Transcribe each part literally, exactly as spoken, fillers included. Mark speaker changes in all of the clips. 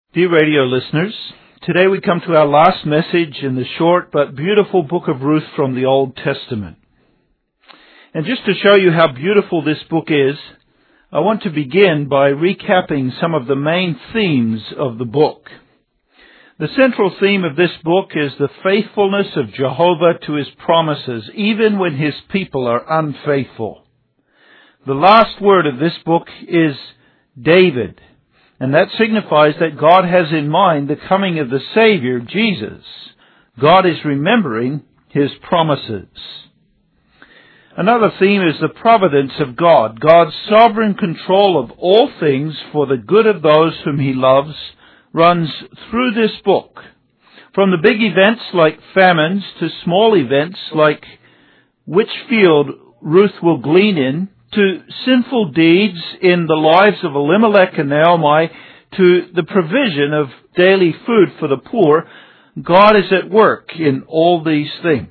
Speaker 1: Dear radio listeners, today we come to our last message in the short but beautiful book of Ruth from the Old Testament. And just to show you how beautiful this book is, I want to begin by recapping some of the main themes of the book. The central theme of this book is the faithfulness of Jehovah to His promises, even when His people are unfaithful. The last word of this book is David. And that signifies that God has in mind the coming of the Savior, Jesus. God is remembering His promises. Another theme is the providence of God, God's sovereign control of all things for the good of those whom He loves, runs through this book. From the big events like famines to small events like which field Ruth will glean in, to sinful deeds in the lives of Elimelech and Naomi, to the provision of daily food for the poor, God is at work in all these things.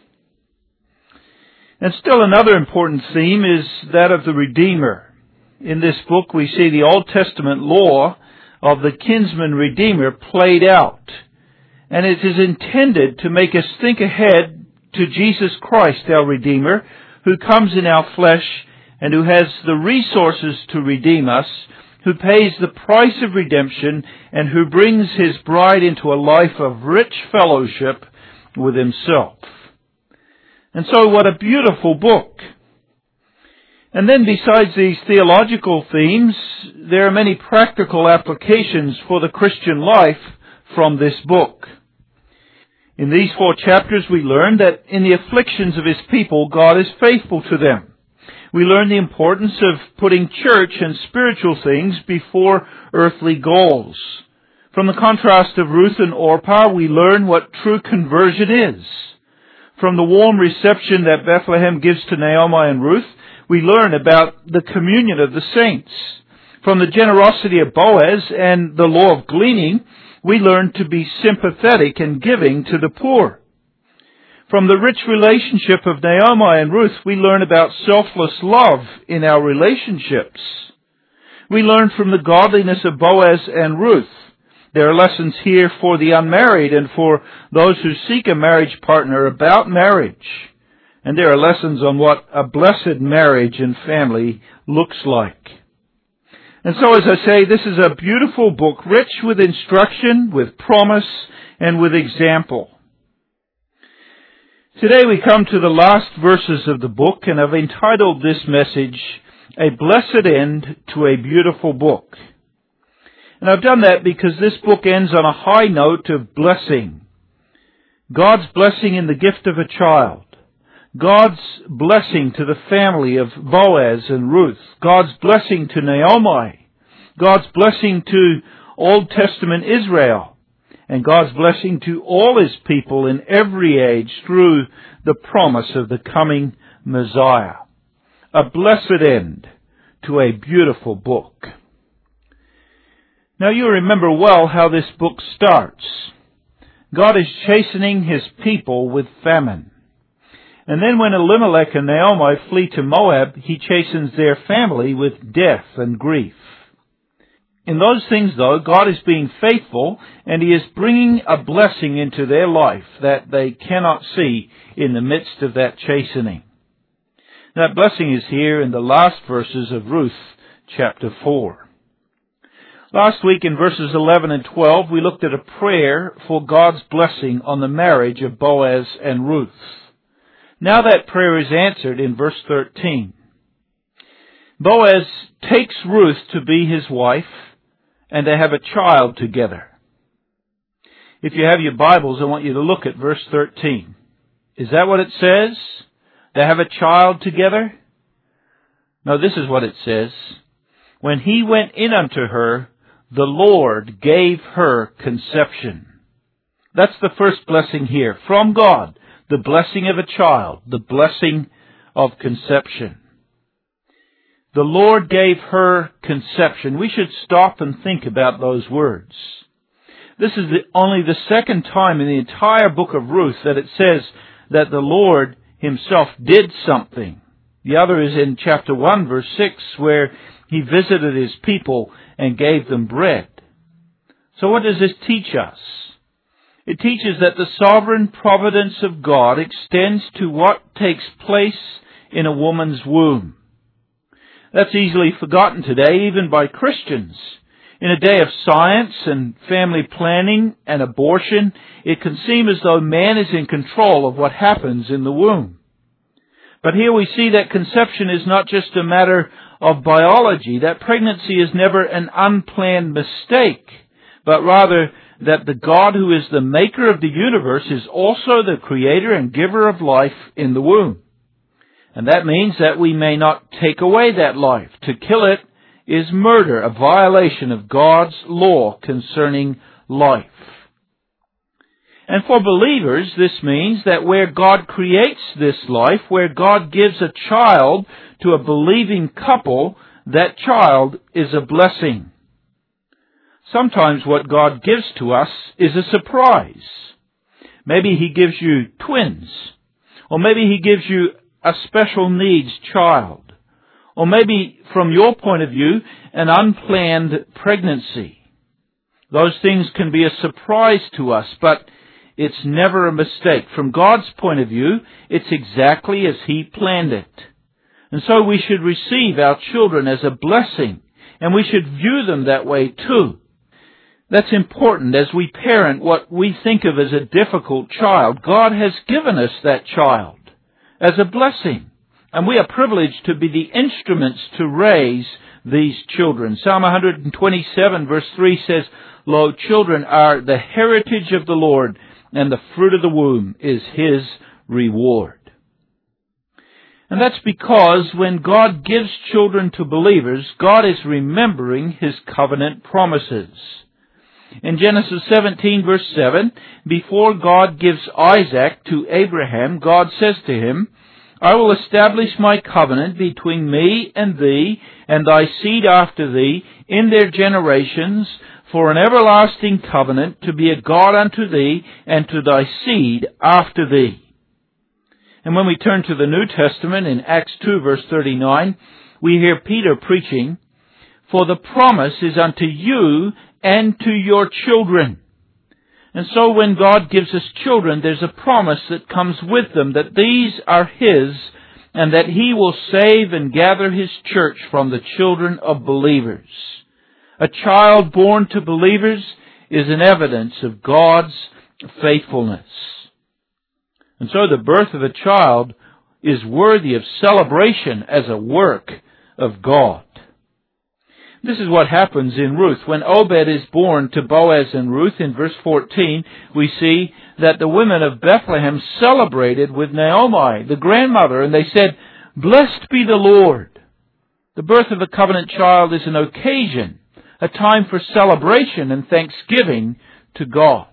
Speaker 1: And still another important theme is that of the Redeemer. In this book we see the Old Testament law of the kinsman Redeemer played out. And it is intended to make us think ahead to Jesus Christ, our Redeemer, who comes in our flesh and who has the resources to redeem us, who pays the price of redemption, and who brings His bride into a life of rich fellowship with Himself. And so what a beautiful book. And then besides these theological themes, there are many practical applications for the Christian life from this book. In these four chapters we learn that in the afflictions of His people, God is faithful to them. We learn the importance of putting church and spiritual things before earthly goals. From the contrast of Ruth and Orpah, we learn what true conversion is. From the warm reception that Bethlehem gives to Naomi and Ruth, we learn about the communion of the saints. From the generosity of Boaz and the law of gleaning, we learn to be sympathetic and giving to the poor. From the rich relationship of Naomi and Ruth, we learn about selfless love in our relationships. We learn from the godliness of Boaz and Ruth. There are lessons here for the unmarried and for those who seek a marriage partner about marriage. And there are lessons on what a blessed marriage and family looks like. And so, as I say, this is a beautiful book, rich with instruction, with promise, and with example. Today we come to the last verses of the book, and I've entitled this message, A Blessed End to a Beautiful Book. And I've done that because this book ends on a high note of blessing. God's blessing in the gift of a child. God's blessing to the family of Boaz and Ruth. God's blessing to Naomi. God's blessing to Old Testament Israel. And God's blessing to all His people in every age through the promise of the coming Messiah. A blessed end to a beautiful book. Now you remember well how this book starts. God is chastening His people with famine. And then when Elimelech and Naomi flee to Moab, He chastens their family with death and grief. In those things, though, God is being faithful, and He is bringing a blessing into their life that they cannot see in the midst of that chastening. That blessing is here in the last verses of Ruth chapter four. Last week in verses eleven and twelve, we looked at a prayer for God's blessing on the marriage of Boaz and Ruth. Now that prayer is answered in verse thirteen. Boaz takes Ruth to be his wife, and they have a child together. If you have your Bibles, I want you to look at verse thirteen. Is that what it says? They have a child together? No, this is what it says. When he went in unto her, the Lord gave her conception. That's the first blessing here. From God, the blessing of a child, the blessing of conception. The Lord gave her conception. We should stop and think about those words. This is the, only the second time in the entire book of Ruth that it says that the Lord Himself did something. The other is in chapter one, verse six, where He visited His people and gave them bread. So what does this teach us? It teaches that the sovereign providence of God extends to what takes place in a woman's womb. That's easily forgotten today, even by Christians. In a day of science and family planning and abortion, it can seem as though man is in control of what happens in the womb. But here we see that conception is not just a matter of biology, that pregnancy is never an unplanned mistake, but rather that the God who is the maker of the universe is also the creator and giver of life in the womb. And that means that we may not take away that life. To kill it is murder, a violation of God's law concerning life. And for believers, this means that where God creates this life, where God gives a child to a believing couple, that child is a blessing. Sometimes what God gives to us is a surprise. Maybe He gives you twins, or maybe He gives you a special needs child, or maybe, from your point of view, an unplanned pregnancy. Those things can be a surprise to us, but it's never a mistake. From God's point of view, it's exactly as He planned it. And so we should receive our children as a blessing, and we should view them that way too. That's important as we parent what we think of as a difficult child. God has given us that child as a blessing, and we are privileged to be the instruments to raise these children. Psalm one twenty-seven verse three says, "Lo, children are the heritage of the Lord, and the fruit of the womb is His reward." And that's because when God gives children to believers, God is remembering His covenant promises. In Genesis seventeen verse seven, before God gives Isaac to Abraham, God says to him, "I will establish my covenant between me and thee and thy seed after thee in their generations for an everlasting covenant to be a God unto thee and to thy seed after thee." And when we turn to the New Testament in Acts two verse thirty-nine, we hear Peter preaching, "For the promise is unto you and to your children." And so when God gives us children, there's a promise that comes with them that these are His and that He will save and gather His church from the children of believers. A child born to believers is an evidence of God's faithfulness. And so the birth of a child is worthy of celebration as a work of God. This is what happens in Ruth. When Obed is born to Boaz and Ruth, in verse fourteen, we see that the women of Bethlehem celebrated with Naomi, the grandmother, and they said, "Blessed be the Lord." The birth of a covenant child is an occasion, a time for celebration and thanksgiving to God.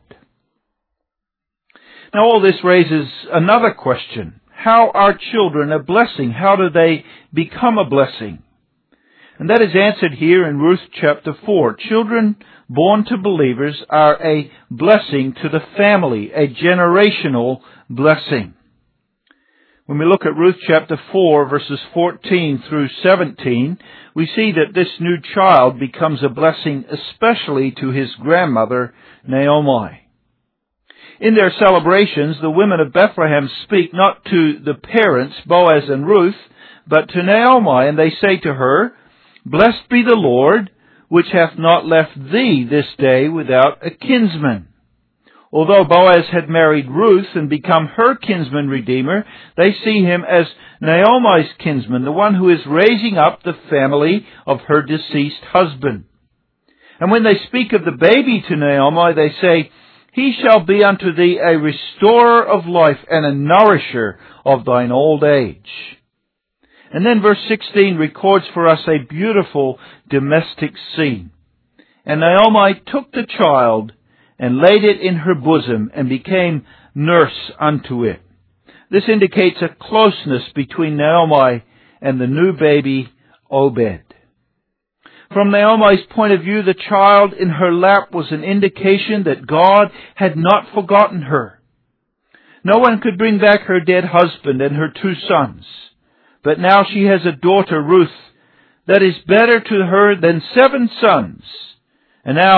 Speaker 1: Now all this raises another question. How are children a blessing? How do they become a blessing? And that is answered here in Ruth chapter four. Children born to believers are a blessing to the family, a generational blessing. When we look at Ruth chapter four, verses fourteen through seventeen, we see that this new child becomes a blessing especially to his grandmother, Naomi. In their celebrations, the women of Bethlehem speak not to the parents, Boaz and Ruth, but to Naomi, and they say to her, "Blessed be the Lord, which hath not left thee this day without a kinsman." Although Boaz had married Ruth and become her kinsman redeemer, they see him as Naomi's kinsman, the one who is raising up the family of her deceased husband. And when they speak of the baby to Naomi, they say, "He shall be unto thee a restorer of life and a nourisher of thine old age." And then verse sixteen records for us a beautiful domestic scene. "And Naomi took the child and laid it in her bosom and became nurse unto it." This indicates a closeness between Naomi and the new baby Obed. From Naomi's point of view, the child in her lap was an indication that God had not forgotten her. No one could bring back her dead husband and her two sons. But now she has a daughter, Ruth, that is better to her than seven sons. And now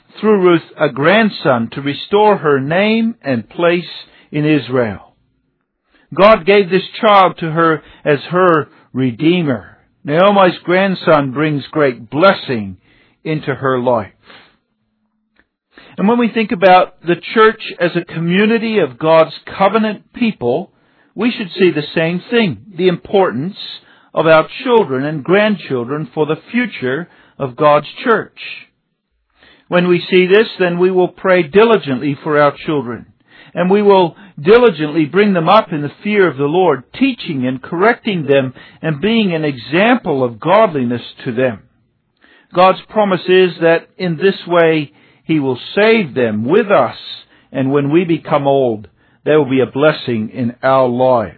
Speaker 1: through Ruth, a grandson to restore her name and place in Israel. God gave this child to her as her Redeemer. Naomi's grandson brings great blessing into her life. And when we think about the church as a community of God's covenant people, we should see the same thing, the importance of our children and grandchildren for the future of God's church. When we see this, then we will pray diligently for our children, and we will diligently bring them up in the fear of the Lord, teaching and correcting them and being an example of godliness to them. God's promise is that in this way He will save them with us, and when we become old, there will be a blessing in our lives.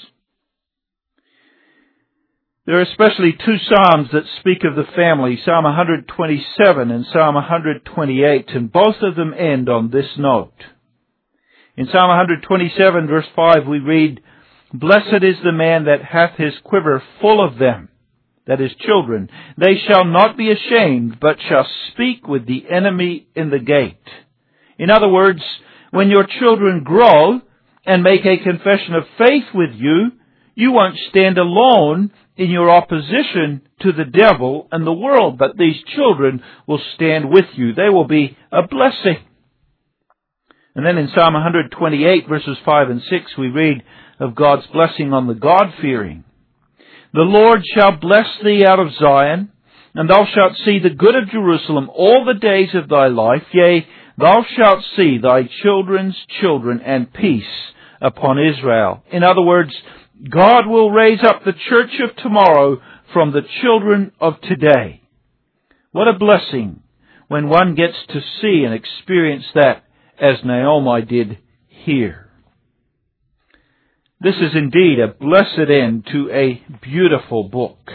Speaker 1: There are especially two Psalms that speak of the family, Psalm one twenty-seven and Psalm one twenty-eight, and both of them end on this note. In Psalm one twenty-seven, verse five, we read, "Blessed is the man that hath his quiver full of them," that is, children. "They shall not be ashamed, but shall speak with the enemy in the gate." In other words, when your children grow and make a confession of faith with you, you won't stand alone in your opposition to the devil and the world, but these children will stand with you. They will be a blessing. And then in Psalm one twenty-eight, verses five and six, we read of God's blessing on the God-fearing. "The Lord shall bless thee out of Zion, and thou shalt see the good of Jerusalem all the days of thy life. Yea, thou shalt see thy children's children, and peace upon Israel." In other words, God will raise up the church of tomorrow from the children of today. What a blessing when one gets to see and experience that as Naomi did here. This is indeed a blessed end to a beautiful book.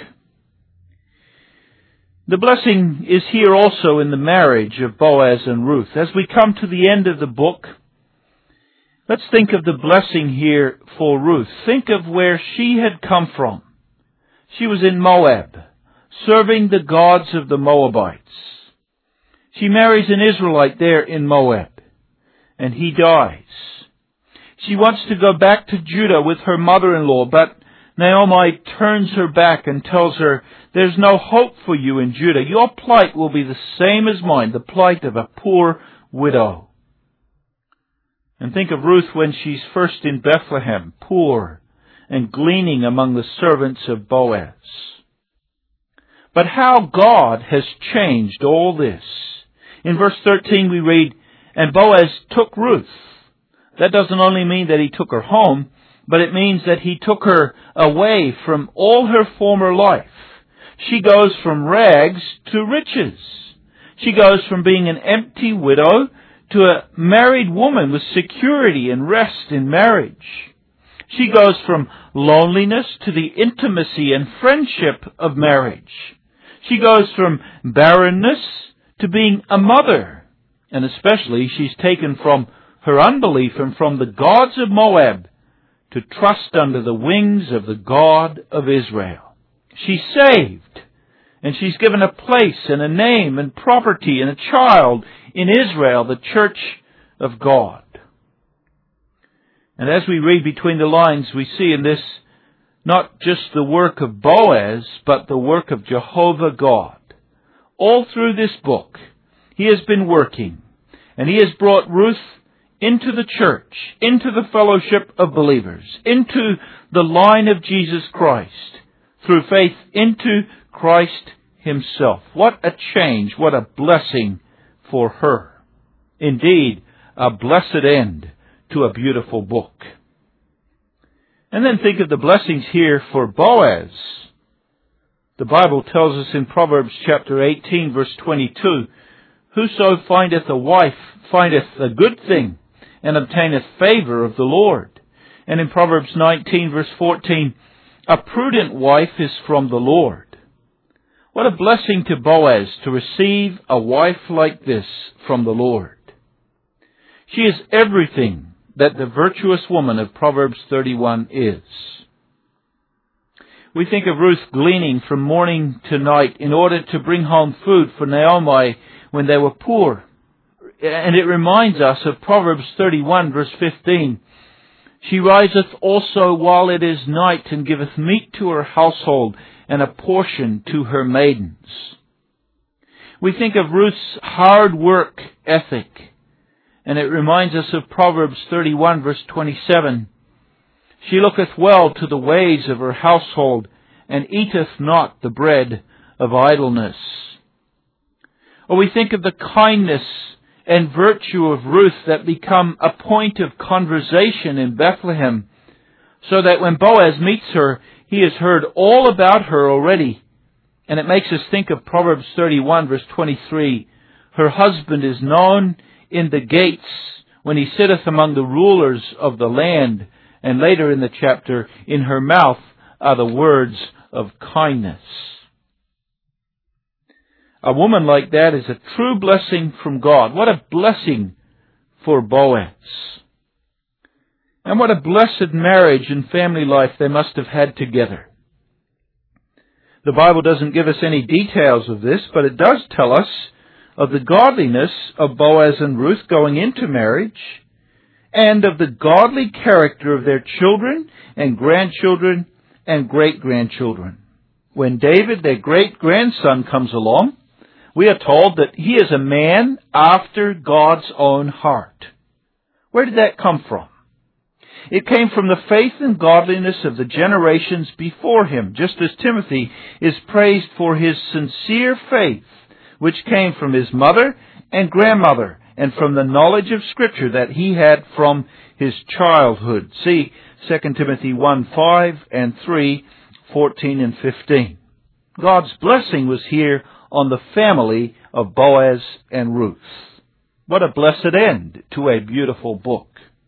Speaker 1: The blessing is here also in the marriage of Boaz and Ruth. As we come to the end of the book, let's think of the blessing here for Ruth. Think of where she had come from. She was in Moab, serving the gods of the Moabites. She marries an Israelite there in Moab, and he dies. She wants to go back to Judah with her mother-in-law, but Naomi turns her back and tells her, "There's no hope for you in Judah. Your plight will be the same as mine, the plight of a poor widow." And think of Ruth when she's first in Bethlehem, poor and gleaning among the servants of Boaz. But how God has changed all this. In verse thirteen we read, "And Boaz took Ruth." That doesn't only mean that he took her home, but it means that he took her away from all her former life. She goes from rags to riches. She goes from being an empty widow to a married woman with security and rest in marriage. She goes from loneliness to the intimacy and friendship of marriage. She goes from barrenness to being a mother. And especially she's taken from her unbelief and from the gods of Moab to trust under the wings of the God of Israel. She's saved, and she's given a place and a name and property and a child in Israel, the church of God. And as we read between the lines, we see in this not just the work of Boaz, but the work of Jehovah God. All through this book, He has been working, and He has brought Ruth into the church, into the fellowship of believers, into the line of Jesus Christ, through faith into Christ Himself. What a change, what a blessing for her. Indeed, a blessed end to a beautiful book. And then think of the blessings here for Boaz. The Bible tells us in Proverbs chapter eighteen, verse twenty-two, "Whoso findeth a wife findeth a good thing, and obtaineth favor of the Lord." And in Proverbs nineteen, verse fourteen, "A prudent wife is from the Lord." What a blessing to Boaz to receive a wife like this from the Lord. She is everything that the virtuous woman of Proverbs thirty-one is. We think of Ruth gleaning from morning to night in order to bring home food for Naomi when they were poor. and it reminds us of Proverbs thirty-one, verse fifteen. She riseth also while it is night, and giveth meat to her household, and a portion to her maidens. We think of Ruth's hard work ethic, and it reminds us of Proverbs thirty-one, verse twenty-seven. She looketh well to the ways of her household, and eateth not the bread of idleness. Or we think of the kindness and virtue of Ruth that become a point of conversation in Bethlehem, so that when Boaz meets her, he has heard all about her already. And it makes us think of Proverbs thirty-one, verse twenty-three. Her husband is known in the gates when he sitteth among the rulers of the land. And later in the chapter, in her mouth are the words of kindness. A woman like that is a true blessing from God. What a blessing for Boaz. And what a blessed marriage and family life they must have had together. The Bible doesn't give us any details of this, but it does tell us of the godliness of Boaz and Ruth going into marriage, and of the godly character of their children and grandchildren and great-grandchildren. When David, their great-grandson, comes along, we are told that he is a man after God's own heart. Where did that come from? It came from the faith and godliness of the generations before him, just as Timothy is praised for his sincere faith, which came from his mother and grandmother, and from the knowledge of Scripture that he had from his childhood. See Second Timothy one, five and three, fourteen and fifteen. God's blessing was here on the family of Boaz and Ruth. What a blessed end to a beautiful book.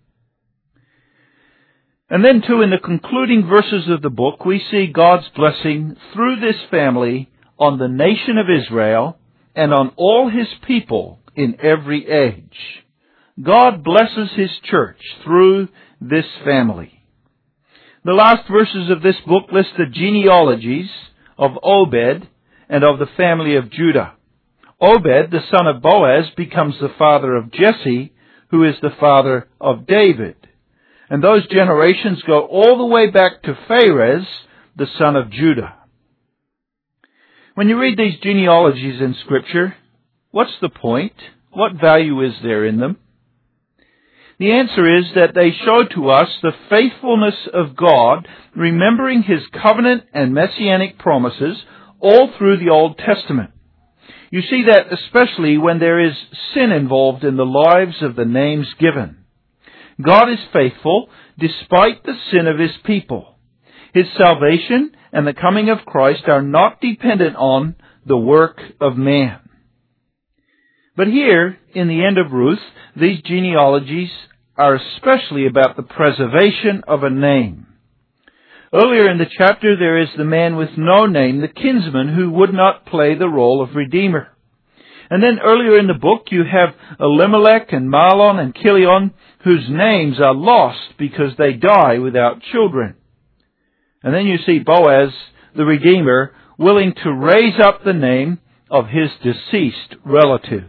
Speaker 1: And then too, in the concluding verses of the book, we see God's blessing through this family on the nation of Israel and on all His people in every age. God blesses His church through this family. The last verses of this book list the genealogies of Obed and of the family of Judah. Obed, the son of Boaz, becomes the father of Jesse, who is the father of David. And those generations go all the way back to Pharez, the son of Judah. When you read these genealogies in Scripture, what's the point? What value is there in them? The answer is that they show to us the faithfulness of God, remembering His covenant and messianic promises all through the Old Testament. You see that especially when there is sin involved in the lives of the names given. God is faithful despite the sin of His people. His salvation and the coming of Christ are not dependent on the work of man. But here, in the end of Ruth, these genealogies are especially about the preservation of a name. Earlier in the chapter, there is the man with no name, the kinsman, who would not play the role of redeemer. And then earlier in the book, you have Elimelech and Mahlon and Chilion, whose names are lost because they die without children. And then you see Boaz, the Redeemer, willing to raise up the name of his deceased relatives.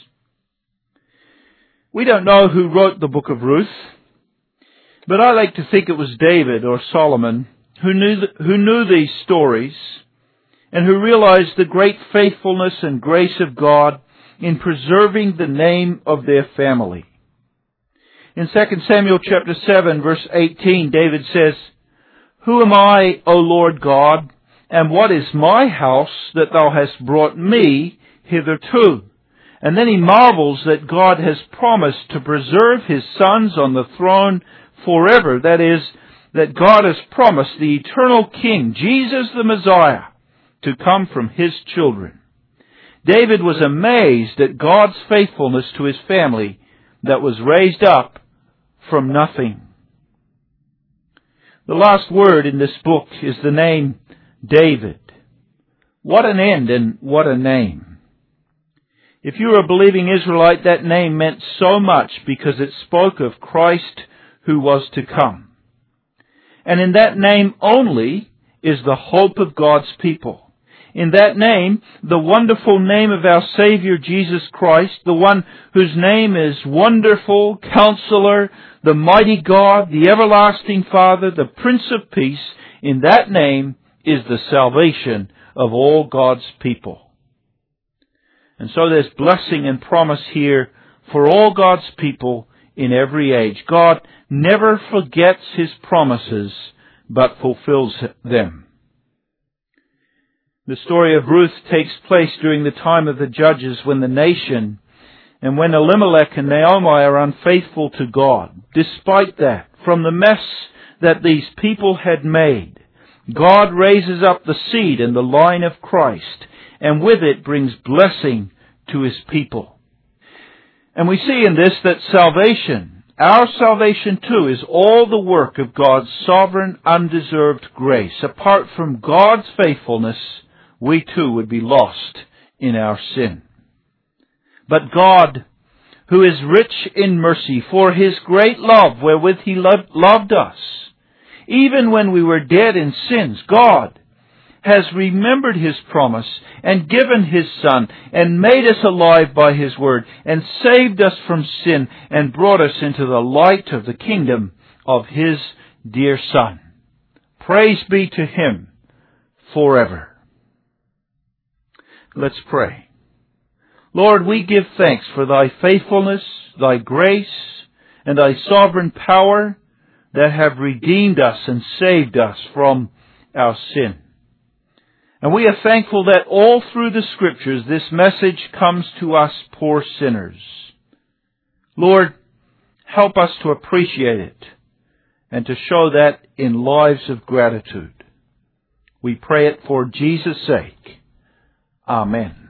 Speaker 1: We don't know who wrote the book of Ruth, but I like to think it was David or Solomon who knew th- who knew these stories and who realized the great faithfulness and grace of God in preserving the name of their family. In Second Samuel chapter seven, verse eighteen, David says, "Who am I, O Lord God, and what is my house that thou hast brought me hitherto?" And then he marvels that God has promised to preserve His sons on the throne forever. That is, that God has promised the eternal King, Jesus the Messiah, to come from His children. David was amazed at God's faithfulness to his family that was raised up from nothing. The last word in this book is the name David. What an end and what a name. If you were a believing Israelite, that name meant so much because it spoke of Christ who was to come. And in that name only is the hope of God's people. in that name, the wonderful name of our Savior Jesus Christ, the one whose name is Wonderful, Counselor, the Mighty God, the Everlasting Father, the Prince of Peace, in that name is the salvation of all God's people. And so there's blessing and promise here for all God's people in every age. God never forgets His promises, but fulfills them. The story of Ruth takes place during the time of the judges, when the nation and when Elimelech and Naomi are unfaithful to God. Despite that, from the mess that these people had made, God raises up the seed and the line of Christ, and with it brings blessing to His people. And we see in this that salvation, our salvation too, is all the work of God's sovereign, undeserved grace. Apart from God's faithfulness, we too would be lost in our sin. But God, who is rich in mercy, for His great love wherewith He loved, loved us, even when we were dead in sins, God has remembered His promise and given His Son and made us alive by His word and saved us from sin and brought us into the light of the kingdom of His dear Son. Praise be to Him forever. Let's pray. Lord, we give thanks for Thy faithfulness, Thy grace, and Thy sovereign power that have redeemed us and saved us from our sin. And we are thankful that all through the Scriptures this message comes to us poor sinners. Lord, help us to appreciate it and to show that in lives of gratitude. We pray it for Jesus' sake. Amen.